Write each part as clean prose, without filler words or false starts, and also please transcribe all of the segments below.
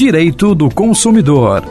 Direito do Consumidor.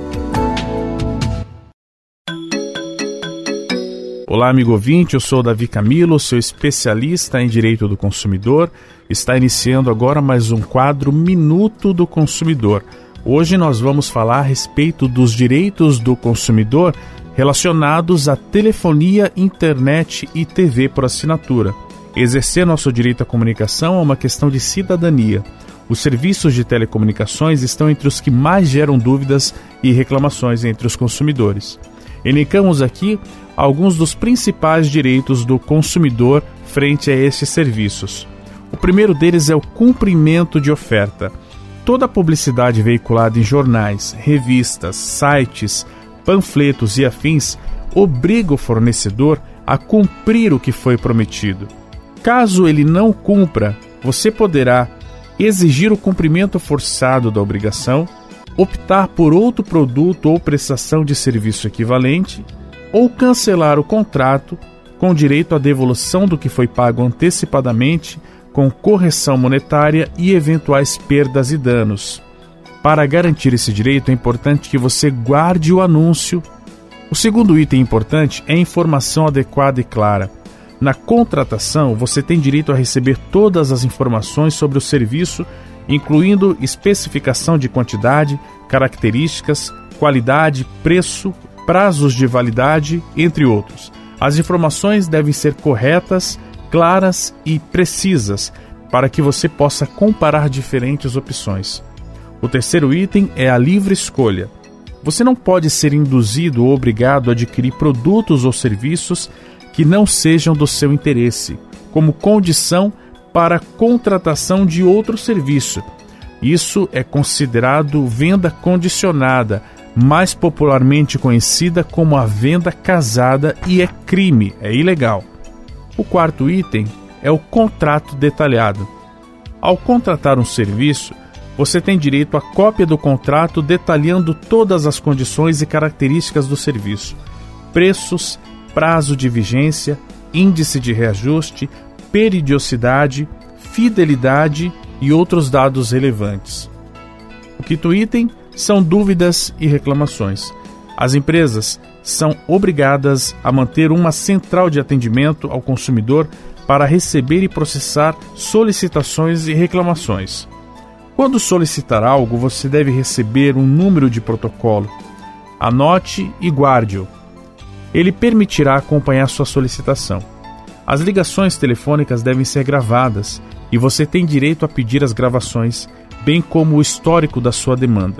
Olá, amigo ouvinte, eu sou o Davi Camilo, seu especialista em Direito do Consumidor. Está iniciando agora mais um quadro Minuto do Consumidor. Hoje nós vamos falar a respeito dos direitos do consumidor relacionados à telefonia, internet e TV por assinatura. Exercer nosso direito à comunicação é uma questão de cidadania. Os serviços de telecomunicações estão entre os que mais geram dúvidas e reclamações entre os consumidores. Elencamos aqui alguns dos principais direitos do consumidor frente a estes serviços. O primeiro deles é o cumprimento de oferta. Toda a publicidade veiculada em jornais, revistas, sites, panfletos e afins obriga o fornecedor a cumprir o que foi prometido. Caso ele não cumpra, você poderá exigir o cumprimento forçado da obrigação, optar por outro produto ou prestação de serviço equivalente, ou cancelar o contrato com direito à devolução do que foi pago antecipadamente, com correção monetária e eventuais perdas e danos. Para garantir esse direito, é importante que você guarde o anúncio. O segundo item importante é a informação adequada e clara. Na contratação, você tem direito a receber todas as informações sobre o serviço, incluindo especificação de quantidade, características, qualidade, preço, prazos de validade, entre outros. As informações devem ser corretas, claras e precisas para que você possa comparar diferentes opções. O terceiro item é a livre escolha. Você não pode ser induzido ou obrigado a adquirir produtos ou serviços que não sejam do seu interesse, como condição para a contratação de outro serviço. Isso é considerado venda condicionada, mais popularmente conhecida como a venda casada, e é crime, é ilegal. O quarto item é o contrato detalhado. Ao contratar um serviço, você tem direito à cópia do contrato detalhando todas as condições e características do serviço, preços, prazo de vigência, índice de reajuste, periodicidade, fidelidade e outros dados relevantes. O quinto item são dúvidas e reclamações. As empresas são obrigadas a manter uma central de atendimento ao consumidor para receber e processar solicitações e reclamações. Quando solicitar algo, você deve receber um número de protocolo. Anote e guarde-o. Ele permitirá acompanhar sua solicitação. As ligações telefônicas devem ser gravadas e você tem direito a pedir as gravações, bem como o histórico da sua demanda.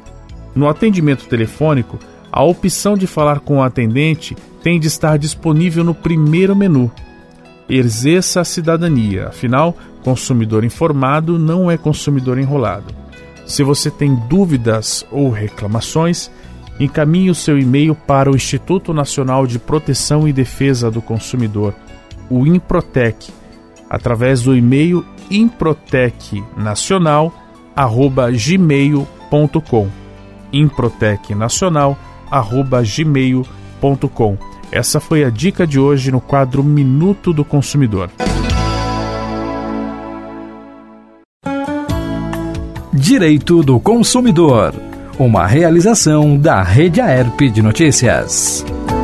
No atendimento telefônico, a opção de falar com o atendente tem de estar disponível no primeiro menu. Exerça a cidadania, afinal, consumidor informado não é consumidor enrolado. Se você tem dúvidas ou reclamações, encaminhe o seu e-mail para o Instituto Nacional de Proteção e Defesa do Consumidor, o INPROTEC, através do e-mail improtecnacional@gmail.com. improtecnacional@gmail.com. Essa foi a dica de hoje no quadro Minuto do Consumidor. Direito do Consumidor, uma realização da Rede AERP de Notícias.